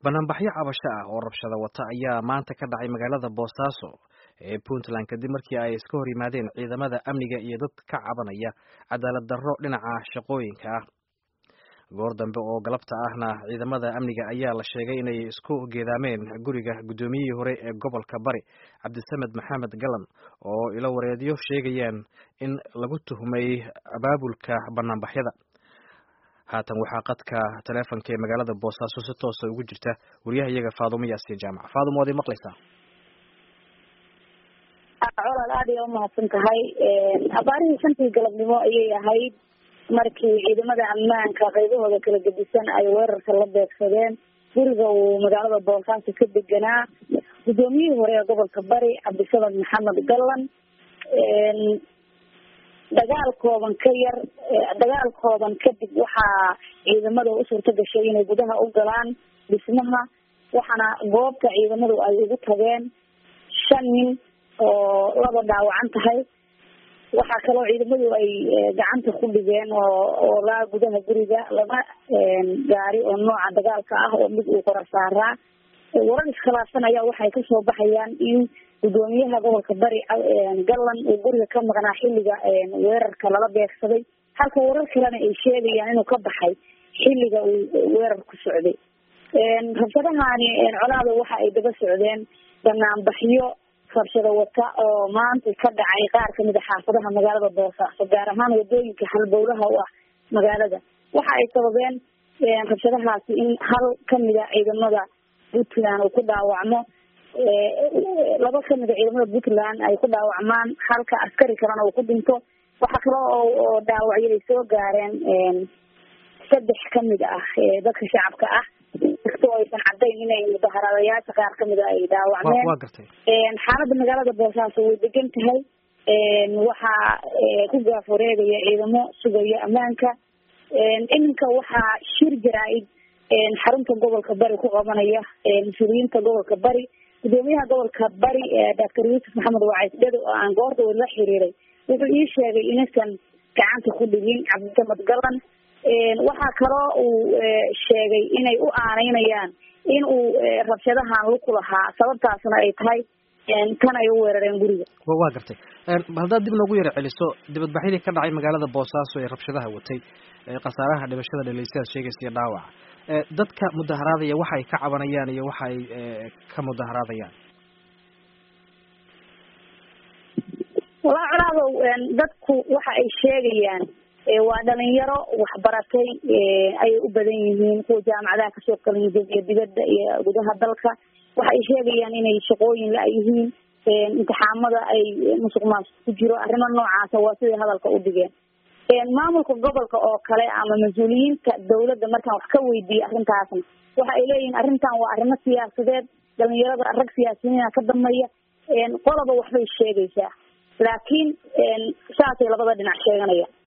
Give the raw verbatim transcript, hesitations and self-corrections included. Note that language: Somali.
Bannaanbaxyo cabasho ah oo rabshado wata ayaa maanta ka dhacay magaalada Boosaaso ee Puntland kadib markii ay iska hor yimaadeen ciidamada amniga iyo dad ka cabanaya cadaalad darro dhinaca shaqooyinka ah. Goor dambe oo galabta ahna ciidamada amniga ayaa la sheegay inay isku geedaameen guriga gudoomiyihii hore ee gobolka Bari Cabdisamed Maxamed Galan oo ilo wareedyo sheegayaan in lagu tuhmay abaabulka bannaanbaxyada. haatan waxaa qadka taleefanka ee magaalada Boosaaso si toos ah ugu jirta wariyahayaga Faadumo Yaasiin Jaamac. Faadumo, waad maqlaysaa? Colaad aad iyo mahadsan tahay. Abaarihii shantii galabnimo ayay ahayd markii ciidamada ammaanka qaybahooda kala gedisan ay weerarka la beegsadeen guriga uu magaalada Boosaaso ka deganaa gudoomiyihii hore ee gobolka Bari Cabdisamed Maxamed Galan. dagaal kooban ka yar dagaal kooban kadib waxaa ciidamada u suurta gashay inay gudaha u galaan dhismaha, waxaana goobta ciidamadu ay ugu tageen shan nin oo laba dhaawacan tahay. waxaa kaloo ciidamadu ay gacanta ku dhigeen oo oo laa gudaha guriga laba gaari oo nooca dagaalka ah oo mid uu kor saaraa. warar iskhilaafsan ayaa waxay ka soo baxayaan in gudoomiyaha gobolka Bari Galan uu guriga ka maqnaa xilliga weerarka lala beegsaday, halka warar kalena ay sheegayaan inuu ka baxay xilliga uu weerarku socday. rabshadahani colaadu waxa ay daba socdeen bannaanbaxyo rabshado wata oo maanta ka dhacay qaar kamid ah xaafadaha magaalada Boosaaso, gaar ahaan wadooyinka halbowlaha u ah magaalada. waxa ay sababeen rabshadahaasi in hal kamid ah ciidamada Puntland uu ku dhaawacmo, laba kamid ah ciidamada Puntland ay ku dhaawacmaan, halka askari kalena uu ku dhinto. waxa kale oo dhaawacyo ay soo gaareen saddex kamid ah dadka shacabka ah, inkastoo aysan cadayn inay mudaharaadayaasha qaar kamid ah ay dhaawacmeen. xaaladda magaalada Boosaaso way degan tahay. waxaa ku gaaf wareegaya ciidamo sugaya ammaanka. iminka waxaa shir jaraa'id xarunta gobolka Bari ku qabanaya mas-uuliyiinta gobolka Bari. gudoomiyaha gobolka Bari Doctor Yuusuf Maxamed Wacaysdhedo oo aan goorta la xiriiray wuxuu ii sheegay inaysan gacanta ku dhigin Cabdisamed Galan. waxaa kaloo uu sheegay inay u aaneynayaan in uu rabshadahan ku lahaa, sababtaasna ay tahay tan ay u weerareen guriga. waa gartay. haddaad dib noogu yara celiso dibadbaxyadii ka dhacay magaalada Boosaaso ee rabshadaha watay khasaaraha dhimashada dhalinyarada sheegaysa iyo dhaawaca, dadka mudaharaadaya waxa ay ka cabanayaan iyo waxa ay ka mudaharaadayaan. walaa colaadow dadku waxa ay sheegayaan waa dhalinyaro waxbaratay ayay u badan yihiin, kuwa jaamacadaha kasoo qalinjabiyay dibadda iyo gudaha dalka. waxa ay sheegayaan inay shaqooyin la yihiin, imtixaamada ay musuqmaasuq ku jiro, arrimo noocaasa waa siday hadalka u dhigeen. maamulka gobolka oo kale ama mas-uuliyiinta dawladda markaan wax ka weydiiyey arrintaasna waxa ay leeyihiin arrintan waa arrimo siyaasadeed, dhalinyarada rag siyaasiyiina ka dambeeya, qoloba waxbay sheegaysaa, laakiin saasay labada dhinac sheeganayaan.